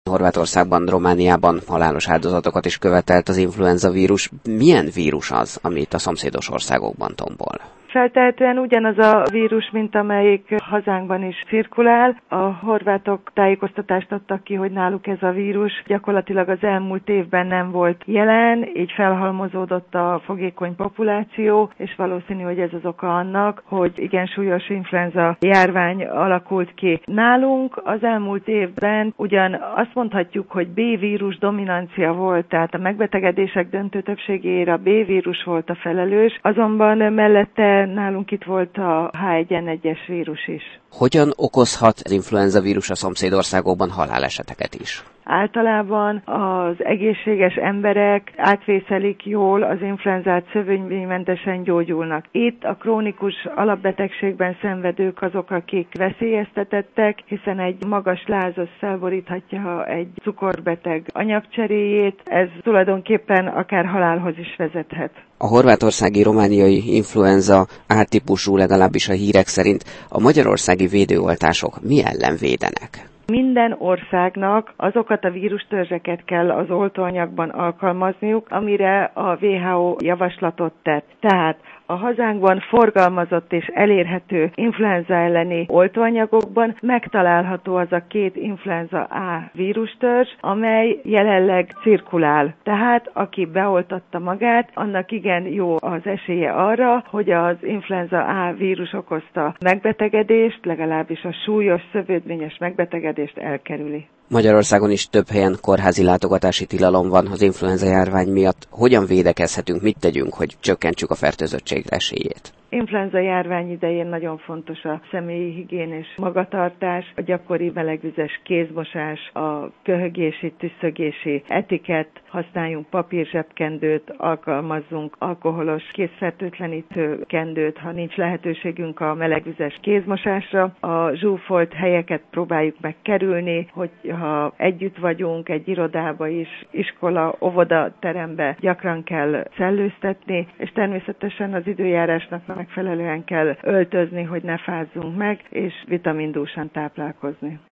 Horvátországban, Romániában halálos áldozatokat is követelt az influenza vírus. Milyen vírus az, amit a szomszédos országokban tombol? Feltehetően ugyanaz a vírus, mint amelyik hazánkban is cirkulál. A horvátok tájékoztatást adtak ki, hogy náluk ez a vírus gyakorlatilag az elmúlt évben nem volt jelen, így felhalmozódott a fogékony populáció, és valószínű, hogy ez az oka annak, hogy igen súlyos influenza járvány alakult ki. Nálunk az elmúlt évben ugyan azt mondhatjuk, hogy B-vírus dominancia volt, tehát a megbetegedések döntő többségére a B-vírus volt a felelős, azonban mellette nálunk itt volt a H1N1-es vírus is. Hogyan okozhat az influenza vírus a szomszédországokban haláleseteket is? Általában az egészséges emberek átvészelik jól az influenzát, szövődménymentesen gyógyulnak. Itt a krónikus alapbetegségben szenvedők azok, akik veszélyeztetettek, hiszen egy magas lázas felboríthatja egy cukorbeteg anyagcseréjét, ez tulajdonképpen akár halálhoz is vezethet. A horvátországi romániai influenza A-típusú, legalábbis a hírek szerint, a magyarországi védőoltások mi ellen védenek? Minden országnak azokat a vírustörzseket kell az oltóanyagban alkalmazniuk, amire a WHO javaslatot tett. Tehát a hazánkban forgalmazott és elérhető influenza elleni oltóanyagokban megtalálható az a 2 influenza A vírustörzs, amely jelenleg cirkulál. Tehát aki beoltatta magát, annak igen jó az esélye arra, hogy az influenza A vírus okozta megbetegedést, legalábbis a súlyos szövődményes megbetegedést elkerüli. Magyarországon is több helyen kórházi látogatási tilalom van az influenza járvány miatt. Hogyan védekezhetünk, mit tegyünk, hogy csökkentsük a fertőzöttség esélyét? Influenza járvány idején nagyon fontos a személyi higiénés magatartás, a gyakori melegvizes kézmosás, a köhögési, tüsszögési etikett, használjunk papírzsebkendőt, alkalmazzunk alkoholos kézfertőtlenítő kendőt, ha nincs lehetőségünk a melegvizes kézmosásra. A zsúfolt helyeket próbáljuk meg kerülni, hogy ha együtt vagyunk egy irodába is, iskola, óvoda terembe gyakran kell szellőztetni, és természetesen az időjárásnak megfelelően kell öltözni, hogy ne fázzunk meg, és vitamindúsan táplálkozni.